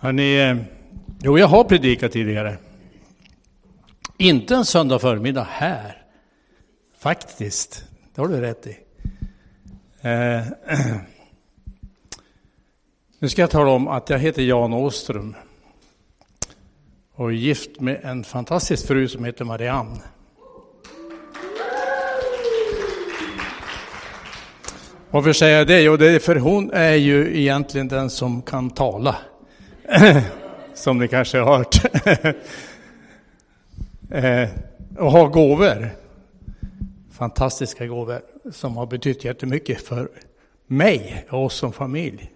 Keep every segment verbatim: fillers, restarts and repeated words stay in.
Hörrni, eh, jo, jag har predikat tidigare. Inte en söndag förmiddag här. Faktiskt. Det har du rätt i. Eh, nu ska jag tala om att jag heter Jan Åström. Och är gift med en fantastisk fru som heter Marianne. Varför säger jag det? Jo, det är för hon är ju egentligen den som kan tala. Som ni kanske har hört. eh, och har gåvor. Fantastiska gåvor som har betytt jättemycket för mig och oss som familj.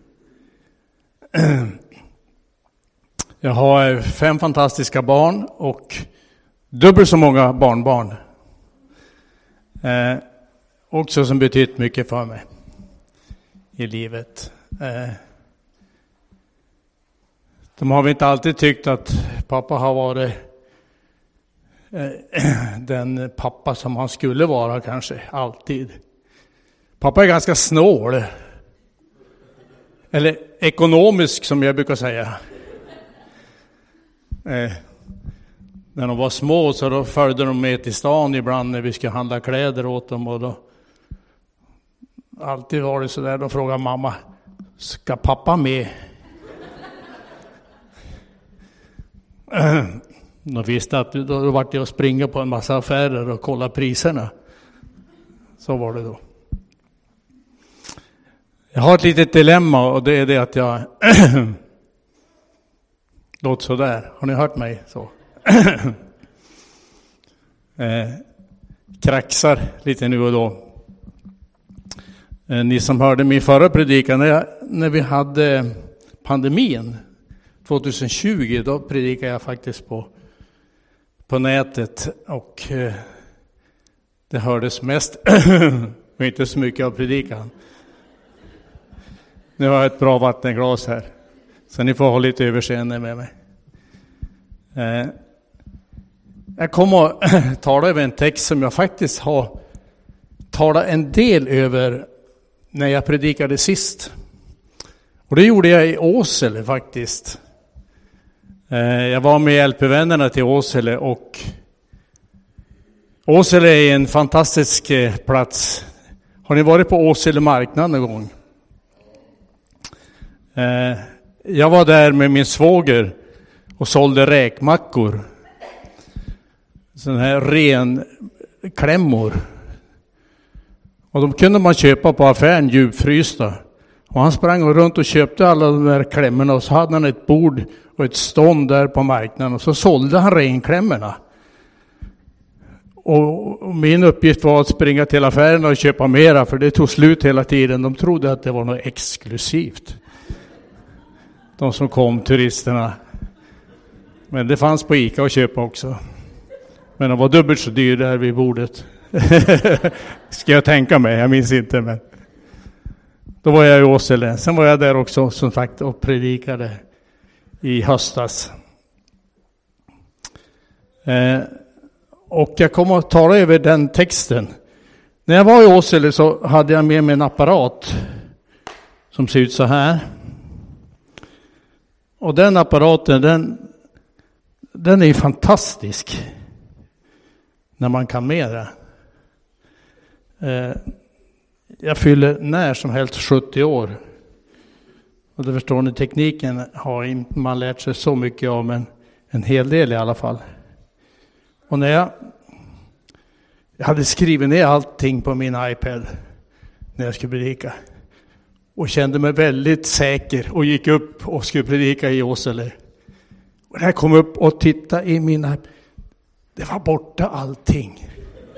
Jag har fem fantastiska barn och dubbelt så många barnbarn. Eh, också som betytt mycket för mig i livet. Eh, de har vi inte alltid tyckt att pappa har varit eh, den pappa som han skulle vara kanske, alltid. Pappa är ganska snål. Eller ekonomisk som jag brukar säga. Eh, när de var små så då följde de med till stan ibland när vi skulle handla kläder åt dem. Och då alltid var det så där, då frågade mamma, ska pappa med? De visste att då var det att springa på en massa affärer och kolla priserna. Så var det då. Jag har ett litet dilemma och det är det att jag låter så där. Har ni hört mig så? eh, kraxar lite nu och då. Eh, ni som hörde min förra predikan när, jag, när vi hade pandemin tjugo, då predikade jag faktiskt på, på nätet och eh, det hördes mest och inte så mycket av predikan. Nu har jag ett bra vattenglas här så ni får ha lite överseende med mig. Eh, jag kommer att tala över en text som jag faktiskt har talat en del över när jag predikade sist. Och det gjorde jag i Åsele faktiskt. Jag var med hjälpevännerna till Åsele och Åsele är en fantastisk plats. Har ni varit på Åsele marknad någon gång? Jag var där med min svåger och sålde räkmackor. Sådana här ren klämmor. Och de kunde man köpa på affären djupfrysta. Och han sprang runt och köpte alla de där klämmorna och så hade han ett bord och ett stånd där på marknaden och så sålde han renklämmorna. Och min uppgift var att springa till affären och köpa mera för det tog slut hela tiden. De trodde att det var något exklusivt. De som kom, turisterna. Men det fanns på Ica att köpa också. Men de var dubbelt så dyr där vid bordet. Ska jag tänka mig, jag minns inte men. Då var jag i Åsele. Sen var jag där också som sagt och predikade i höstas. Eh, och jag kommer att tala över den texten. När jag var i Åsele så hade jag med mig en apparat som ser ut så här. Och den apparaten, den, den är fantastisk när man kan med det. Eh, Jag fyller när som helst sjuttio år. Och det förstår ni, tekniken har inte man lärt sig så mycket av, men en hel del i alla fall. Och när jag, jag hade skrivit ner allting på min iPad när jag skulle predika. Och kände mig väldigt säker och gick upp och skulle predika i Åsele. Och när jag kom upp och tittade i min iPad, det var borta allting.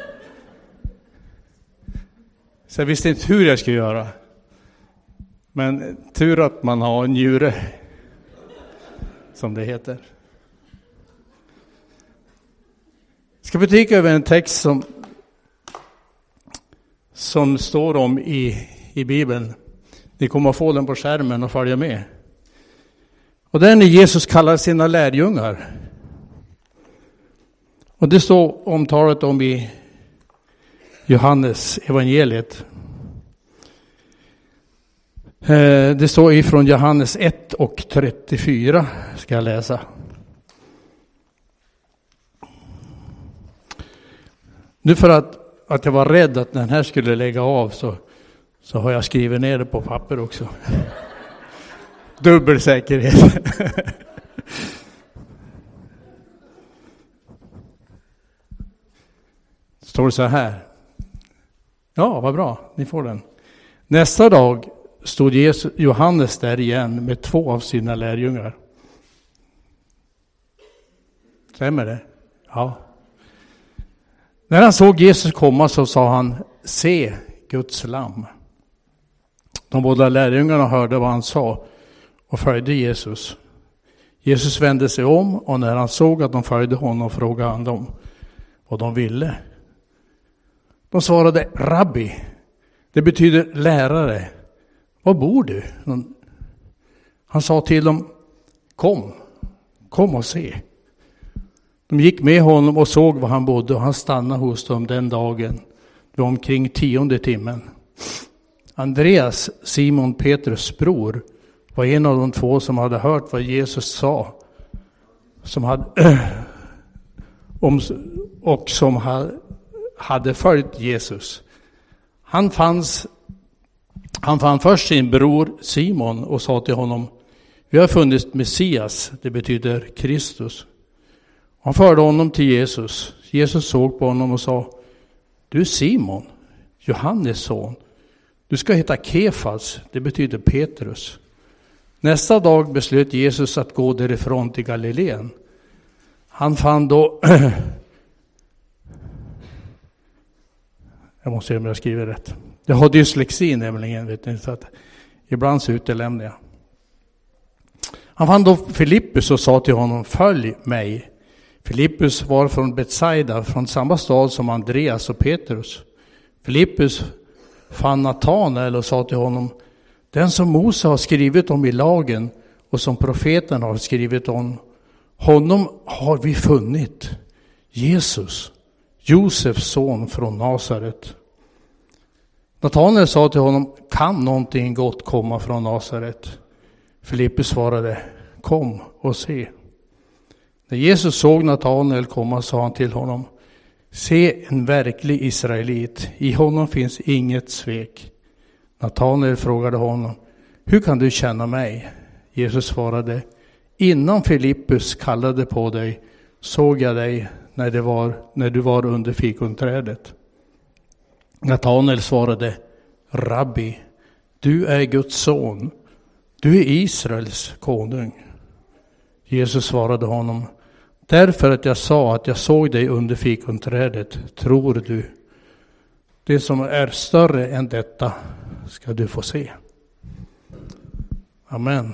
Så jag visste inte hur jag skulle göra. Men tur att man har en njure. Som det heter. Jag ska predika över en text som, som står om i, i Bibeln. Ni kommer att få den på skärmen och följa med. Och det är när Jesus kallar sina lärjungar. Och det står omtalat om i Johannes evangeliet. Det står ifrån Johannes ett och trettiofyra ska jag läsa. Nu för att, att jag var rädd att den här skulle lägga av så, så har jag skrivit ner det på papper också. Dubbel säkerhet. Står det så här. Ja, vad bra. Ni får den. Nästa dag stod Jesus, Johannes där igen med två av sina lärjungar. Stämmer det? Ja. När han såg Jesus komma så sa han, se Guds lamm. De båda lärjungarna hörde vad han sa och följde Jesus. Jesus vände sig om och när han såg att de följde honom frågade han dem vad de ville. De svarade, rabbi, det betyder lärare. Var bor du? Han sa till dem, kom, kom och se. De gick med honom och såg var han bodde och han stannade hos dem den dagen. Det var omkring tionde timmen. Andreas, Simon Petrus bror, var en av de två som hade hört vad Jesus sa. Som hade, om, och som hade, hade följt Jesus. Han fanns Han fann först sin bror Simon och sa till honom, vi har funnit Messias, det betyder Kristus. Han förde honom till Jesus. Jesus såg på honom och sa, du är Simon, Johannes son. Du ska heta Kefas, det betyder Petrus. Nästa dag beslöt Jesus att gå därifrån till Galileen. Han fann då... Jag måste se om jag skriver rätt. Jag har dyslexi nämligen, vet ni, så att ibland så utelämnar jag. Han fann då Filippus och sa till honom, följ mig. Filippus var från Betsaida, från samma stad som Andreas och Petrus. Filippus fann Natanael och sa till honom, den som Mose har skrivit om i lagen och som profeten har skrivit om, honom har vi funnit, Jesus, Josefs son från Nasaret. Natanael sa till honom, kan någonting gott komma från Nasaret? Filippus svarade, kom och se. När Jesus såg Natanael komma sa han till honom, se en verklig israelit, i honom finns inget svek. Natanael frågade honom, hur kan du känna mig? Jesus svarade, innan Filippus kallade på dig såg jag dig när, det var, när du var under fikonträdet. Natanael svarade, rabbi, du är Guds son, du är Israels konung. Jesus svarade honom, därför att jag sa att jag såg dig under fikonträdet, tror du. Det som är större än detta ska du få se. Amen.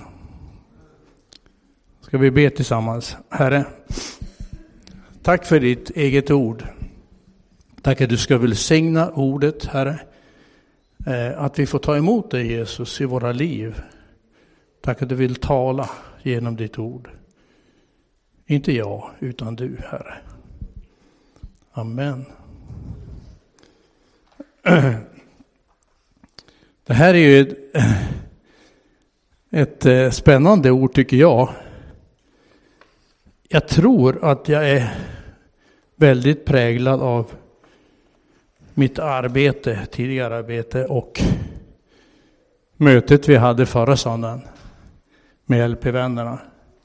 Ska vi be tillsammans. Herre, tack för ditt eget ord. Tack att du ska välsigna ordet, Herre. Att vi får ta emot dig, Jesus, i våra liv. Tack att du vill tala genom ditt ord. Inte jag, utan du, Herre. Amen. Det här är ju ett, ett spännande ord, tycker jag. Jag tror att jag är väldigt präglad av mitt arbete, tidigare arbete och mötet vi hade förra söndagen med L P-vännerna.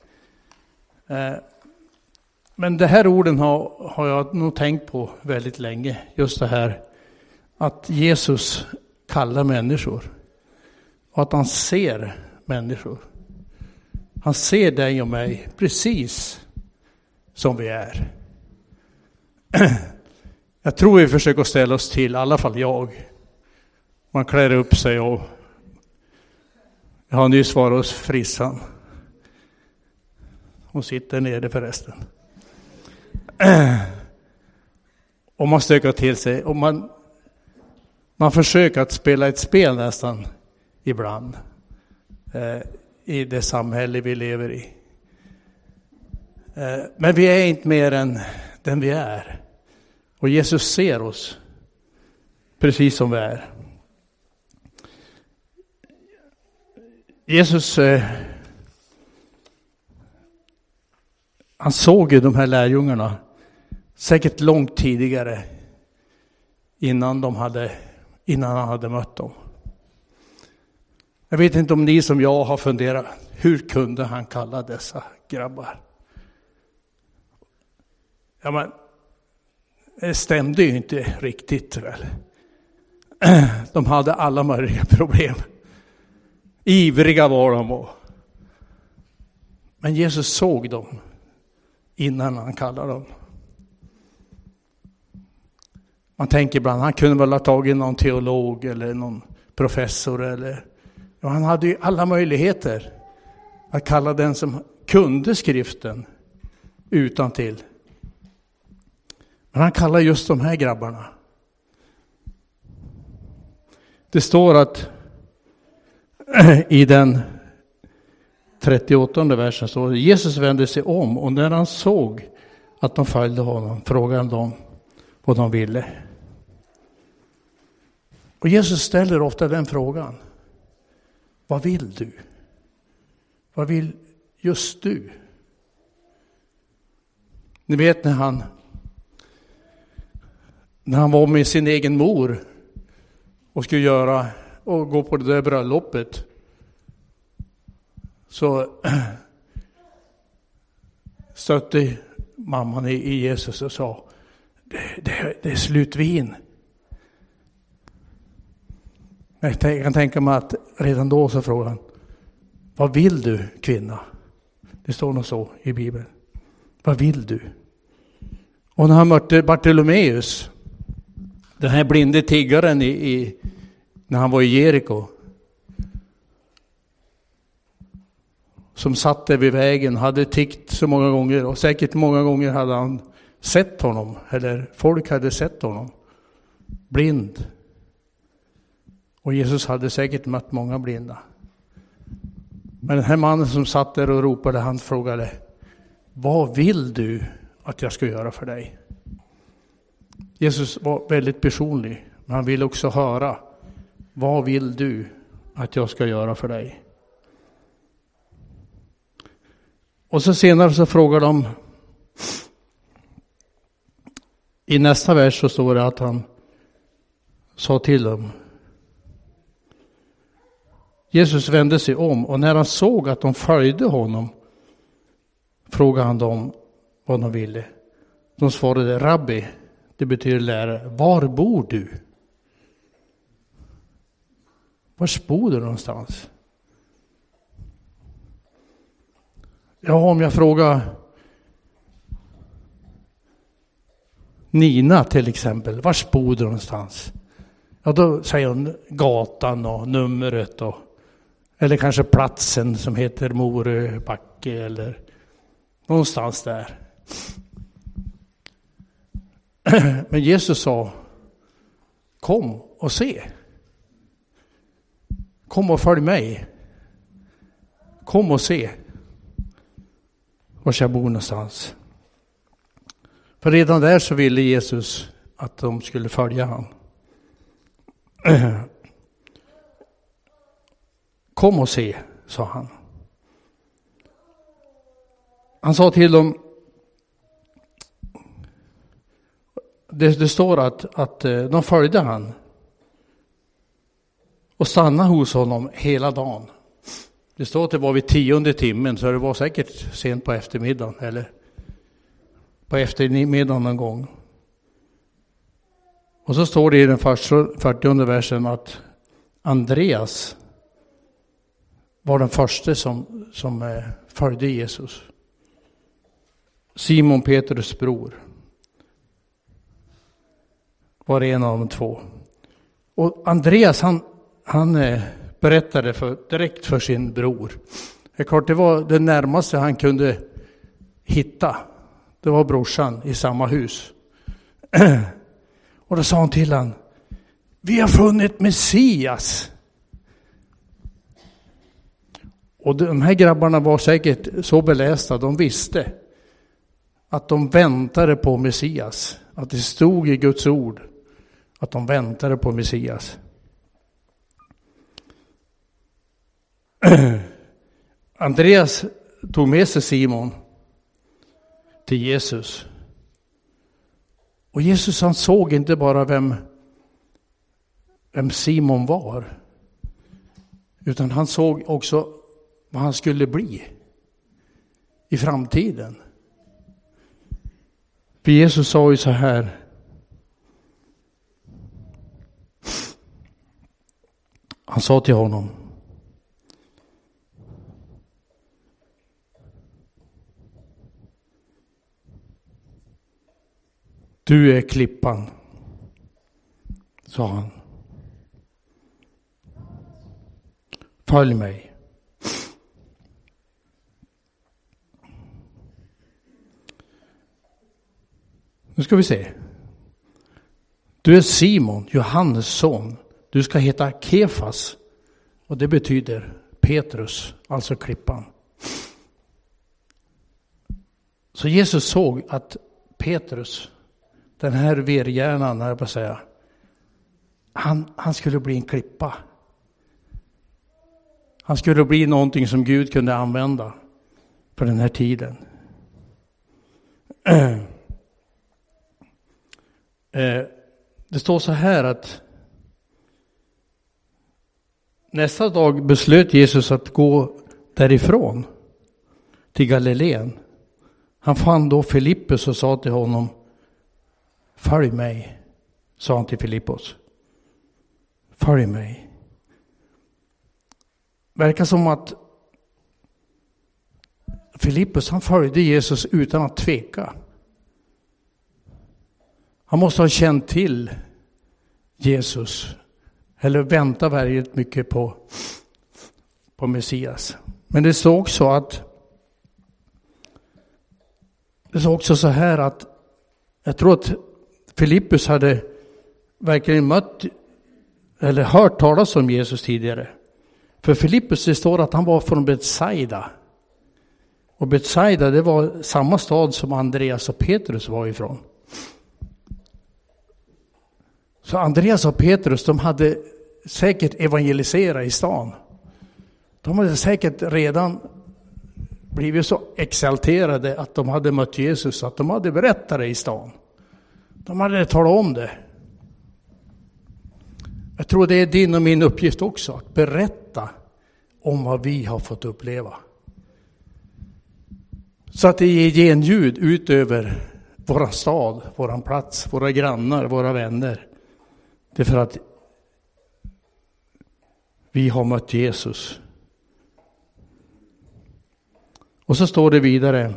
Men det här orden har, har jag nog tänkt på väldigt länge. Just det här att Jesus kallar människor och att han ser människor. Han ser dig och mig precis som vi är. Jag tror vi försöker ställa oss till, i alla fall jag. Man klär upp sig och jag har nyss varit hos frissan. Hon sitter nere förresten. Och man stökar till sig. Och man, man försöker att spela ett spel nästan ibland. Eh, I det samhälle vi lever i. Eh, men vi är inte mer än den vi är. Och Jesus ser oss precis som vi är. Jesus, eh, han såg ju de här lärjungarna säkert långt tidigare innan, de hade, innan han hade mött dem. Jag vet inte om ni som jag har funderat, hur kunde han kalla dessa grabbar? Ja, men det stämde ju inte riktigt väl. De hade alla möjliga problem. Ivriga var de. Och. Men Jesus såg dem innan han kallade dem. Man tänker ibland, han kunde väl ha tagit någon teolog eller någon professor. Eller, ja, han hade ju alla möjligheter att kalla den som kunde skriften utan till. Men han kallar just de här grabbarna. Det står att i den trettioåttonde versen står det, Jesus vände sig om och när han såg att de följde honom frågade han dem vad de ville. Och Jesus ställer ofta den frågan. Vad vill du? Vad vill just du? Ni vet när han när han var med sin egen mor och skulle göra och gå på det där bröllopet, så stötte mamman i Jesus och sa, det, det, det är slutvin. Jag kan tänka mig att redan då så frågade han, vad vill du, kvinna? Det står nog så i Bibeln. Vad vill du? Och när han mötte Bartolomeus, den här blinde tiggaren i, i, när han var i Jeriko, som satt där vid vägen, hade tiggt så många gånger och säkert många gånger hade han sett honom, eller folk hade sett honom blind. Och Jesus hade säkert mött många blinda. Men den här mannen som satt där och ropade, han frågade, vad vill du att jag ska göra för dig? Jesus var väldigt personlig, men han ville också höra, vad vill du att jag ska göra för dig? Och så senare så frågar de, i nästa vers så står det att han sa till dem, Jesus vände sig om och när han såg att de följde honom frågade han dem vad de ville. De svarade, Rabbi, det betyder lärare, var bor du? Var bor du någonstans? Ja, om jag frågar Nina till exempel, var bor du någonstans? Ja, då säger hon gatan och numret och eller kanske platsen som heter Moröbacke eller någonstans där. Men Jesus sa, kom och se. Kom och följ mig. Kom och se var jag bor någonstans. För redan där så ville Jesus att de skulle följa han. Kom och se, sa han. Han sa till dem, det, det står att, att de följde han och stannade hos honom hela dagen. Det står att det var vid tionde timmen, så det var säkert sent på eftermiddagen eller på eftermiddagen någon gång. Och så står det i den fyrtionde versen att Andreas var den första som, som följde Jesus. Simon Petrus bror var en av de två. Och Andreas han, han berättade för, direkt för sin bror. Det är klart, det var det närmaste han kunde hitta. Det var brorsan i samma hus. Och då sa han till han, vi har funnit Messias. Och de här grabbarna var säkert så belästa, de visste att de väntade på Messias. Att det stod i Guds ord att de väntade på Messias. Andreas tog med sig Simon till Jesus. Och Jesus, han såg inte bara vem, vem Simon var, utan han såg också vad han skulle bli i framtiden. För Jesus sa ju så här: han sa till honom: du är klippan, sa han. Följ mig. Nu ska vi se. Du är Simon, Johannes son. Du ska heta Kefas. Och det betyder Petrus, alltså klippan. Så Jesus såg att Petrus, den här verhjärnan, här på att säga, han, han skulle bli en klippa. Han skulle bli någonting som Gud kunde använda på den här tiden. Det står så här att nästa dag beslöt Jesus att gå därifrån till Galileen. Han fann då Filippus och sa till honom: följ mig, sa han till Filippus. Följ mig. Verkar som att Filippus, han följde Jesus utan att tveka. Han måste ha känt till Jesus, eller vänta väldigt mycket på, på Messias. Men det står också att det står också så här att jag tror att Filippus hade verkligen mött eller hört talas om Jesus tidigare. För Filippus, det står att han var från Betsaida. Och Betsaida, det var samma stad som Andreas och Petrus var ifrån. Så Andreas och Petrus, de hade säkert evangeliserat i stan. De hade säkert redan blivit så exalterade att de hade mött Jesus, att de hade berättat det i stan. De hade talat om det. Jag tror det är din och min uppgift också, att berätta om vad vi har fått uppleva. Så att det ger genljud ut över våran stad, våran plats, våra grannar, våra vänner. Det är för att vi har mött Jesus. Och så står det vidare: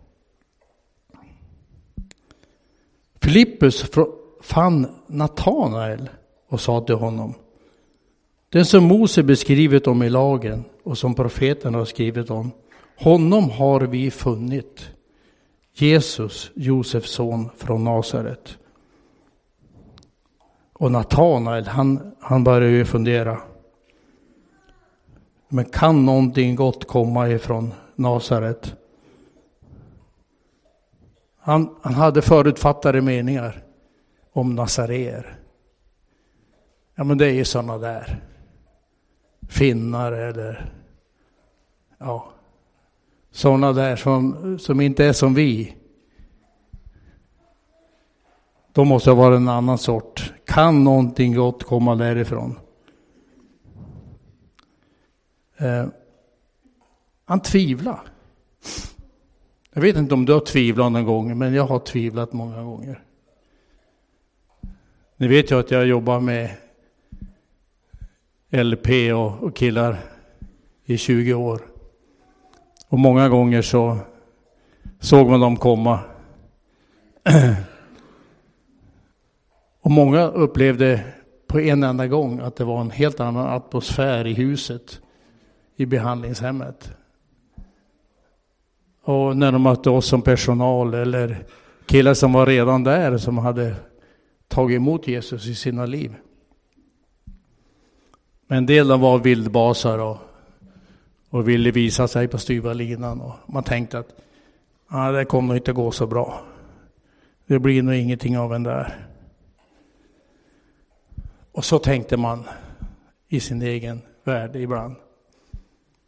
Filippus fann Natanael och sa till honom: den som Mose beskrivit om i lagen och som profeten har skrivit om, honom har vi funnit, Jesus, Josefs son från Nasaret. Och Natanael, han, han börjar ju fundera. Men kan någonting gott komma ifrån Nasaret? Han, han hade förutfattade meningar om nasareer. Ja, men det är ju sådana där finnar eller ja, sådana där som, som inte är som vi. De måste vara en annan sort. Kan någonting gott komma därifrån? Eh, han tvivlar. Jag vet inte om du har tvivlat någon gång, men jag har tvivlat många gånger. Ni vet ju att jag jobbar med L P och, och killar i tjugo år. Och många gånger så såg man dem komma. Och många upplevde på en enda gång att det var en helt annan atmosfär i huset, i behandlingshemmet. Och när de mötte oss som personal eller killar som var redan där, som hade tagit emot Jesus i sina liv. Men en del var vildbasar och, och ville visa sig på styva linan. Och man tänkte att ah, det kommer inte gå så bra. Det blir nog ingenting av en där. Och så tänkte man i sin egen värld ibland.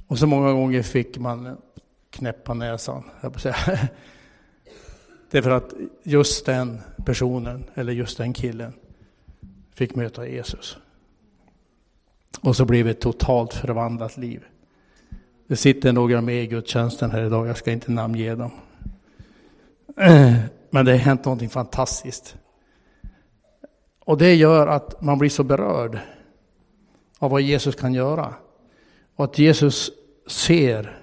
Och så många gånger fick man knäppa näsan. Jag säga. Det är för att just den personen, eller just den killen, fick möta Jesus. Och så blev det ett totalt förvandlat liv. Det sitter några med i gudstjänsten här idag, jag ska inte namnge dem. Men det har hänt någonting fantastiskt. Och det gör att man blir så berörd av vad Jesus kan göra. Och att Jesus ser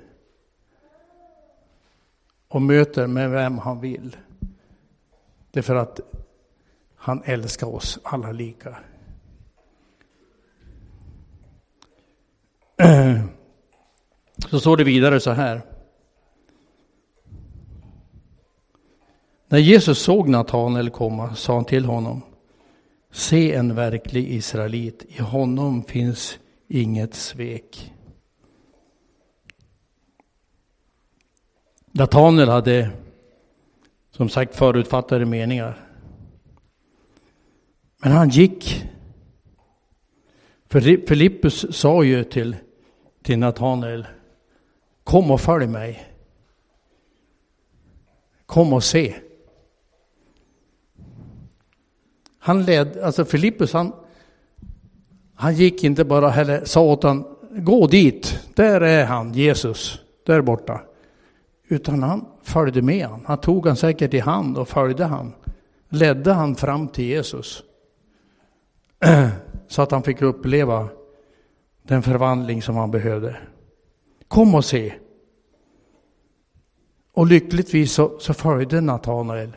och möter med vem han vill. Det är för att han älskar oss alla lika. Så står det vidare så här. När Jesus såg Natanael komma sa han till honom: se en verklig israelit, i honom finns inget svek. Natanael hade som sagt förutfattade meningar. Men han gick. För Filippus sa ju till, till Natanael: kom och följ mig. Kom och se. Han led, alltså Filippus han, han gick inte bara heller, sa åt han: gå dit, där är han, Jesus, där borta. Utan han följde med han. Han tog han säkert i hand och följde han. Ledde han fram till Jesus. Så att han fick uppleva den förvandling som han behövde. Kom och se. Och lyckligtvis så, så följde Natanael.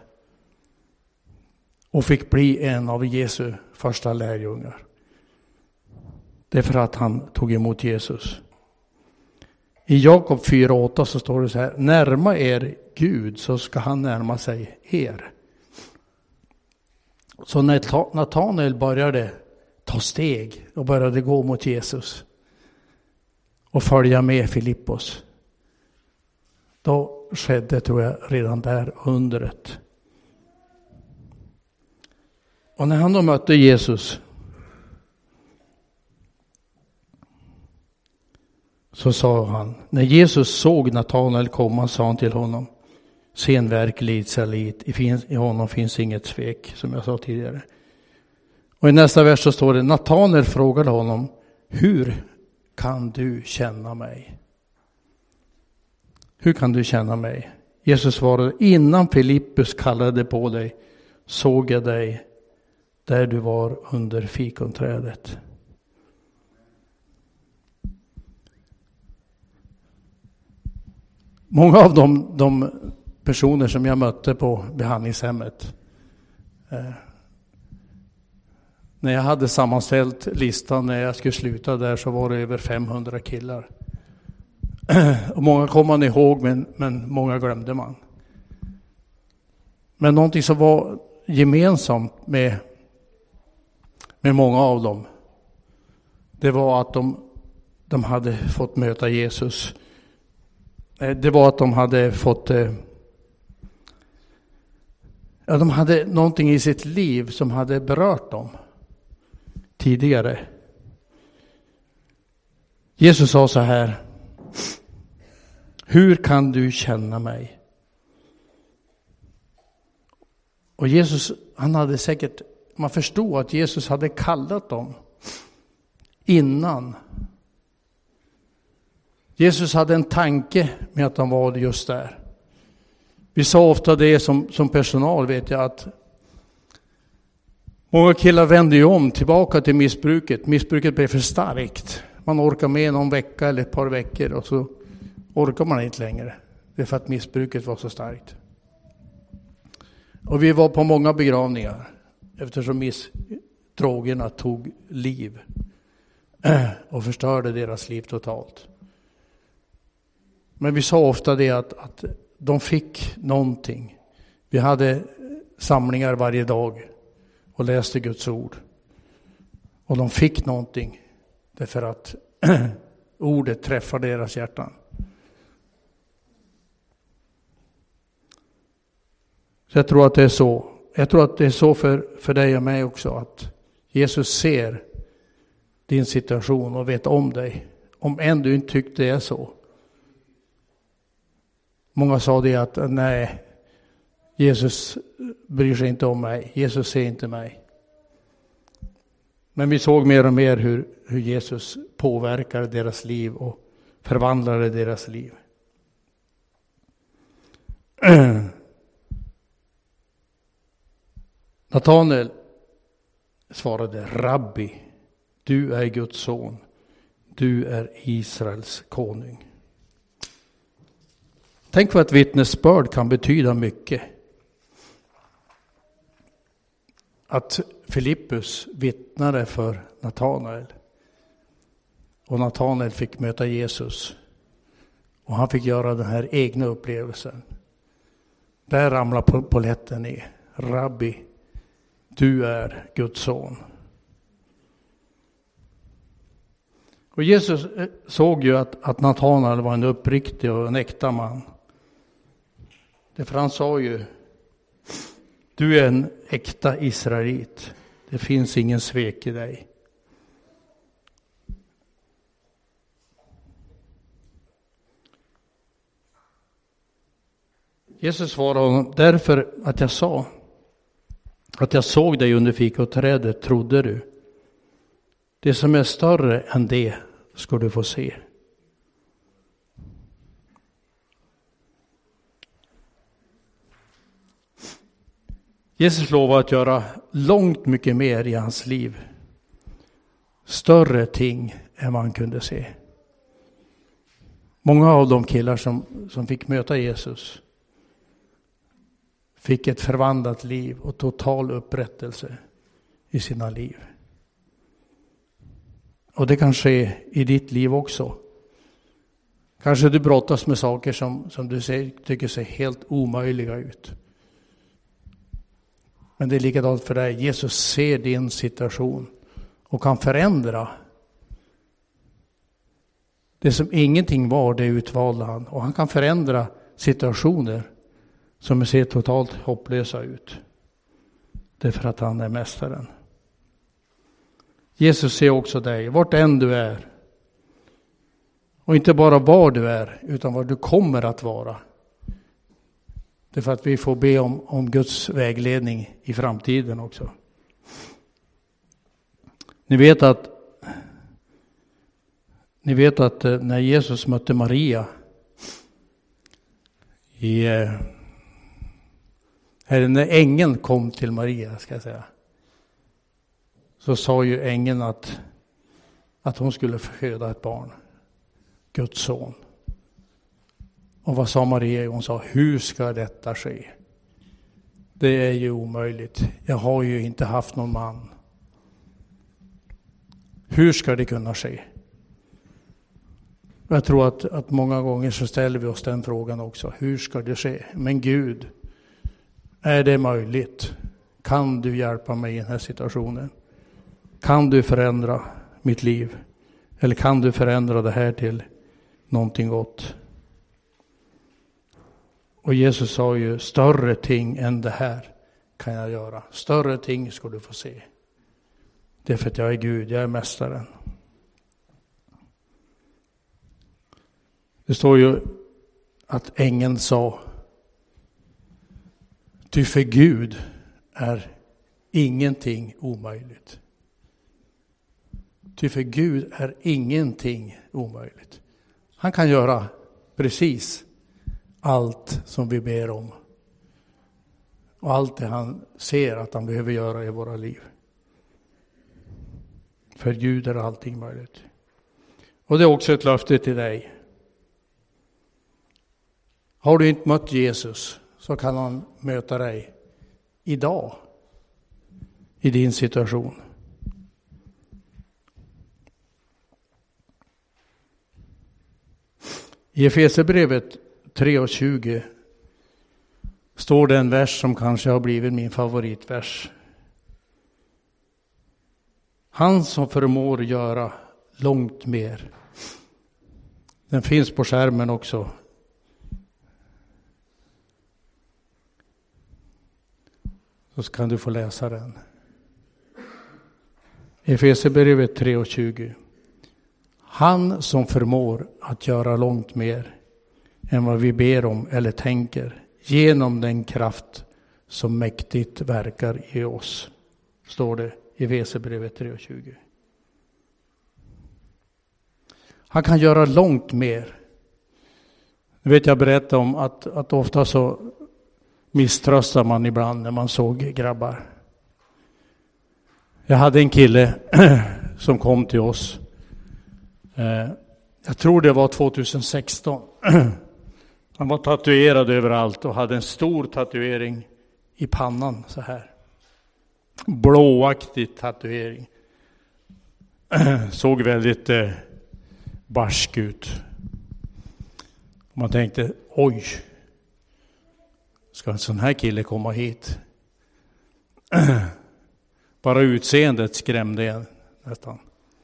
Och fick bli en av Jesu första lärjungar. Det är för att han tog emot Jesus. I Jakob fyra åtta så står det så här: närma er Gud så ska han närma sig er. Så när Natanael började ta steg och började gå mot Jesus och följa med Filippos, då skedde, tror jag, redan där undret. Och när han då mötte Jesus så sa han, när Jesus såg Natanael komma sa han till honom: se en verklig israelit, i honom finns inget svek, som jag sa tidigare. Och i nästa vers så står det: Natanael frågade honom: hur kan du känna mig? Hur kan du känna mig? Jesus svarade: innan Filippus kallade på dig såg jag dig där du var under fikonträdet. Många av de, de personer som jag mötte på behandlingshemmet, eh, när jag hade sammanställt listan när jag skulle sluta där, så var det över femhundra killar. Och många kom man ihåg, men, men många glömde man. Men någonting som var gemensamt med, med många av dem, det var att de, de hade fått möta Jesus. Det var att de hade fått, ja, de hade någonting i sitt liv som hade berört dem tidigare. Jesus sa så här: hur kan du känna mig? Och Jesus, han hade säkert, man förstod att Jesus hade kallat dem innan. Jesus hade en tanke med att han var just där. Vi sa ofta det som, som personal, vet jag, att många killar vände ju om tillbaka till missbruket. Missbruket blev för starkt. Man orkar med någon vecka eller ett par veckor och så orkar man inte längre. Det är för att missbruket var så starkt. Och vi var på många begravningar eftersom miss, drogerna tog liv och förstörde deras liv totalt. Men vi sa ofta det att, att de fick någonting. Vi hade samlingar varje dag och läste Guds ord. Och de fick någonting därför att ordet träffar deras hjärtan. Så jag tror att det är så. Jag tror att det är så för, för dig och mig också. Att Jesus ser din situation och vet om dig. om än du inte tyckte det är så. Många sa det att nej, Jesus bryr sig inte om mig. Jesus ser inte mig. Men vi såg mer och mer hur, hur Jesus påverkade deras liv och förvandlade deras liv. Natanael svarade: Rabbi, du är Guds son. Du är Israels konung. Tänk vad ett vittnesbörd kan betyda mycket. Att Filippus vittnade för Natanael. Och Natanael fick möta Jesus. Och han fick göra den här egna upplevelsen. Där ramlar polletten ner. Rabbi, du är Guds son. Och Jesus såg ju att, att Natanael var en uppriktig och en äkta man. Därför han sa ju: du är en äkta israelit. Det finns ingen svek i dig. Jesus svarade honom: därför att jag sa att jag såg dig under fikoträdet trodde du. Det som är större än det ska du få se. Jesus lovade att göra långt mycket mer i hans liv. Större ting än man kunde se. Många av de killar som, som fick möta Jesus fick ett förvandlat liv och total upprättelse i sina liv. Och det kan ske i ditt liv också. Kanske du brottas med saker som, som du ser, tycker ser helt omöjliga ut. Men det är likadant för dig. Jesus ser din situation och kan förändra. Det som ingenting var, det utvalde han. Och han kan förändra situationer som ser totalt hopplösa ut. Det är för att han är mästaren. Jesus ser också dig, vart än du är. Och inte bara var du är, utan var du kommer att vara. Det är för att vi får be om, om Guds vägledning i framtiden också. Ni vet att, ni vet att när Jesus mötte Maria i, eller när ängeln kom till Maria, ska jag säga, så sa ju ängeln att, att hon skulle föda ett barn, Guds son. Och vad sa Maria? Hon sa: hur ska detta ske? Det är ju omöjligt. Jag har ju inte haft någon man. Hur ska det kunna ske? Jag tror att, att många gånger så ställer vi oss den frågan också. Hur ska det ske? Men Gud, är det möjligt? Kan du hjälpa mig i den här situationen? Kan du förändra mitt liv? Eller kan du förändra det här till någonting gott? Och Jesus sa ju: större ting än det här kan jag göra. Större ting ska du få se. Det är för att jag är Gud, jag är mästaren. Det står ju att ängeln sa: ty för Gud är ingenting omöjligt. Ty för Gud är ingenting omöjligt. Han kan göra precis allt som vi ber om. Och allt det han ser att han behöver göra i våra liv. För Gud är allting möjligt. Och det är också ett löfte till dig. Har du inte mött Jesus, så kan han möta dig idag i din situation. I Efesierbrevet tre och tjugo står det en vers som kanske har blivit min favoritvers. Han som förmår göra långt mer. Den finns på skärmen också. Så kan du få läsa den. Efesierbrevet tre och tjugo. Han som förmår att göra långt mer än vad vi ber om eller tänker genom den kraft som mäktigt verkar i oss, står det i Efesierbrevet tre och tjugo. Han kan göra långt mer. Jag vet jag berättade om att, att ofta så misströstar man ibland när man såg grabbar. Jag hade en kille som kom till oss. Eh, jag tror det var tjugohundrasexton. Han var tatuerad överallt och hade en stor tatuering i pannan så här. Blåaktig tatuering. Såg väldigt eh, barsk ut. Man tänkte, oj, ska en sån här kille komma hit? Bara utseendet skrämde en nästan.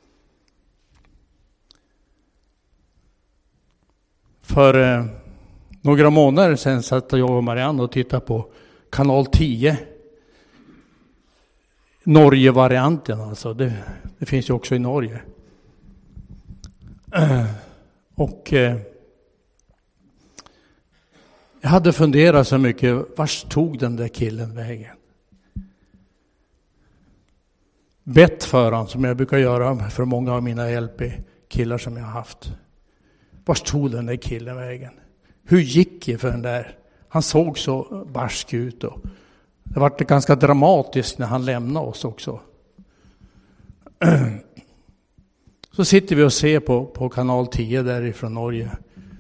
För eh, några månader sedan satt jag och Marianne och tittade på kanal tio. Norge-varianten alltså. Det, det finns ju också i Norge. Och eh, jag hade funderat så mycket, vars tog den där killen vägen? Bett för han, som jag brukar göra för många av mina L P-killar som jag har haft. Vars tog den där killen vägen? Hur gick det för den där? Han såg så barsk ut. Och det var ganska dramatiskt när han lämnade oss också. Så sitter vi och ser på, på kanal tio därifrån Norge.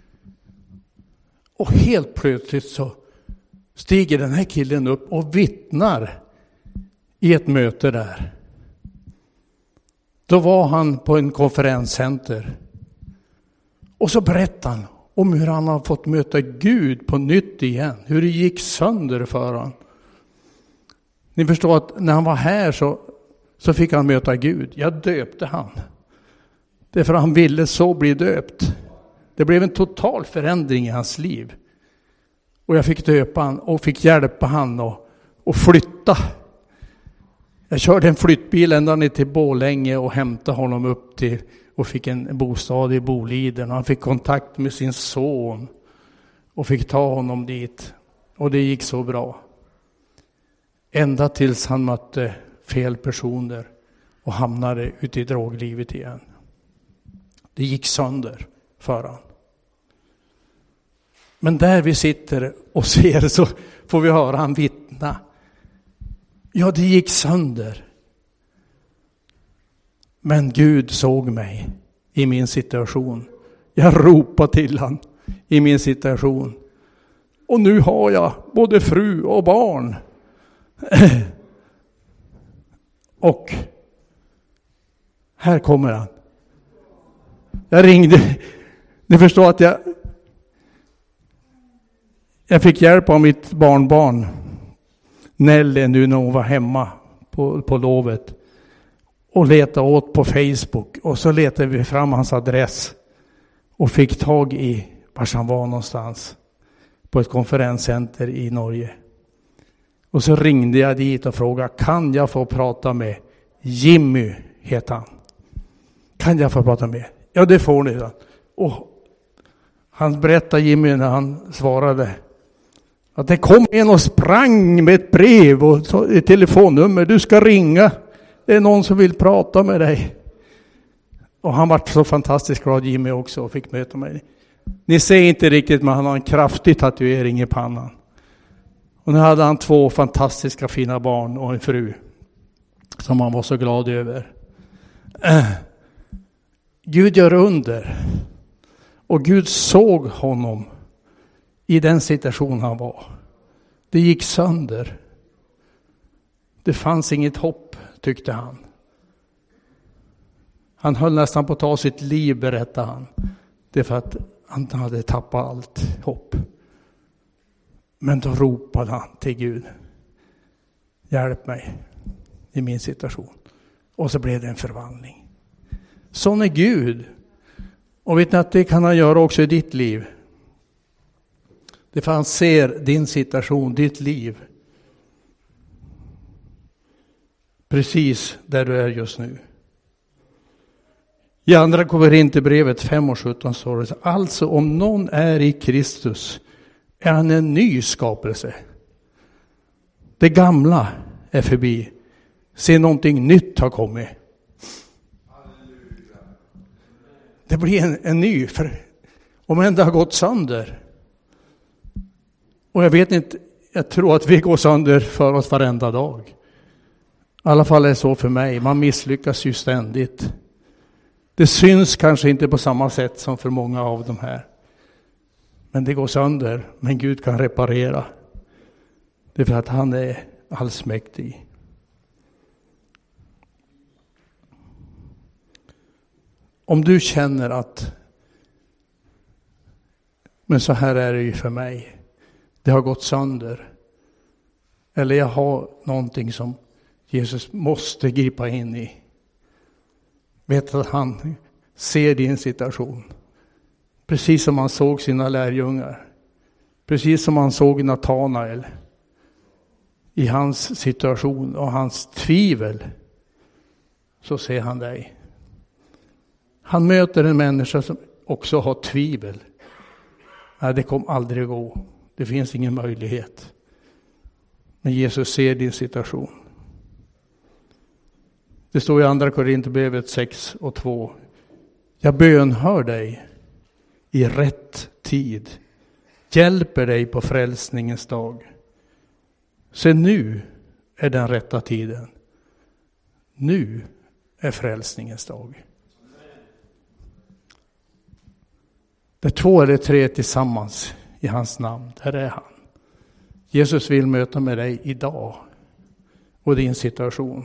Och helt plötsligt så stiger den här killen upp och vittnar i ett möte där. Då var han på en konferenscenter. Och så berättar han om hur han har fått möta Gud på nytt igen. Hur det gick sönder för honom. Ni förstår att när han var här så, så fick han möta Gud. Jag döpte han. Därför han ville så bli döpt. Det blev en total förändring i hans liv. Och jag fick döpa han och fick hjälpa han och, och flytta. Jag körde en flyttbil ända ner till Borlänge och hämtade honom upp till och fick en bostad i Boliden. Och han fick kontakt med sin son och fick ta honom dit. Och det gick så bra. Ända tills han mötte fel personer och hamnade ute i droglivet igen. Det gick sönder för han. Men där vi sitter och ser så får vi höra han vittna. Ja, det gick sönder. Men Gud såg mig i min situation. Jag ropade till han i min situation. Och nu har jag både fru och barn. Och här kommer han. Jag ringde. Ni förstår att jag jag fick hjälp av mitt barnbarn Nelly nu när hon var hemma på, på lovet. Och letade åt på Facebook. Och så letade vi fram hans adress. Och fick tag i var han var någonstans. På ett konferenscenter i Norge. Och så ringde jag dit och frågade. Kan jag få prata med Jimmy, heter han. Kan jag få prata med? Ja, det får ni. Och han berättade Jimmy när han svarade. Att det kom en och sprang med ett brev och ett telefonnummer. Du ska ringa. Det är någon som vill prata med dig. Och han var så fantastiskt glad, Jimmy också, och fick möta mig. Ni ser inte riktigt, men han har en kraftig tatuering i pannan. Och nu hade han två fantastiska fina barn och en fru. Som han var så glad över. Äh. Gud gör under. Och Gud såg honom i den situation han var. Det gick sönder. Det fanns inget hopp, tyckte han. Han höll nästan på att ta sitt liv, berättade han. Det är för att han hade tappat allt hopp. Men då ropade han till Gud. Hjälp mig i min situation. Och så blev det en förvandling. Sån är Gud. Och vet ni att det kan han göra också i ditt liv. Det för han ser din situation, ditt liv. Precis där du är just nu. I andra Korinthierbrevet fem och sjutton står det: alltså om någon är i Kristus är han en ny skapelse. Det gamla är förbi. Se, någonting nytt har kommit. Det blir en, en ny, för om en det har gått sönder. Och jag vet inte, jag tror att vi går sönder för oss varenda dag. I alla fall är det så för mig. Man misslyckas ju ständigt. Det syns kanske inte på samma sätt som för många av de här. Men det går sönder, men Gud kan reparera. Det är för att han är allsmäktig. Om du känner att, men så här är det ju för mig. Det har gått sönder. Eller jag har någonting som Jesus måste gripa in i. Vet att han ser din situation. Precis som han såg sina lärjungar. Precis som han såg Natanael. I hans situation och hans tvivel. Så ser han dig. Han möter en människa som också har tvivel. Nej, det kommer aldrig gå. Det finns ingen möjlighet. Men Jesus ser din situation. Det står i andra Korinthierbrevet sex och två. Jag bönhör dig i rätt tid. Hjälper dig på frälsningens dag. Så nu är den rätta tiden. Nu är frälsningens dag. Det två eller tre tillsammans i hans namn. Där är han. Jesus vill möta med dig idag. Och din situation.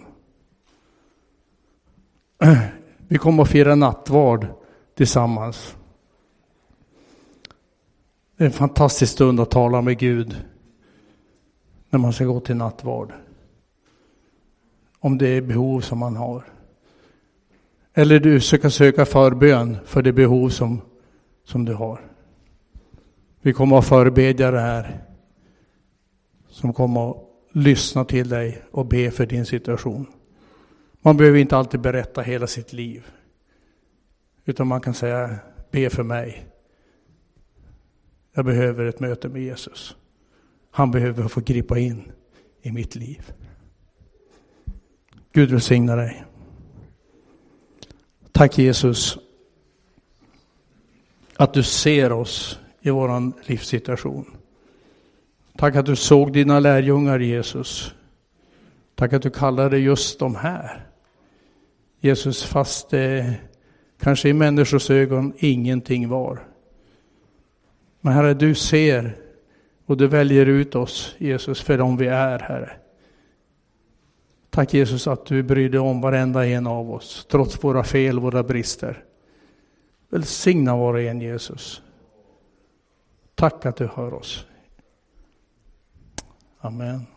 Vi kommer att fira nattvard tillsammans. Det är en fantastisk stund att tala med Gud. När man ska gå till nattvard. Om det är behov som man har. Eller du ska söka förbön för det behov som, som du har. Vi kommer att förebedja det här. Som kommer att lyssna till dig och be för din situation. Man behöver inte alltid berätta hela sitt liv. Utan man kan säga, be för mig. Jag behöver ett möte med Jesus. Han behöver få gripa in i mitt liv. Gud välsigna dig. Tack Jesus. Att du ser oss i våran livssituation. Tack att du såg dina lärjungar Jesus. Tack att du kallade just de här. Jesus, fast det kanske i människors ögon ingenting var. Men Herre, du ser och du väljer ut oss, Jesus, för dem vi är, Herre. Tack Jesus att du bryr dig om varenda en av oss, trots våra fel, våra brister. Välsigna var och en, Jesus. Tack att du hör oss. Amen.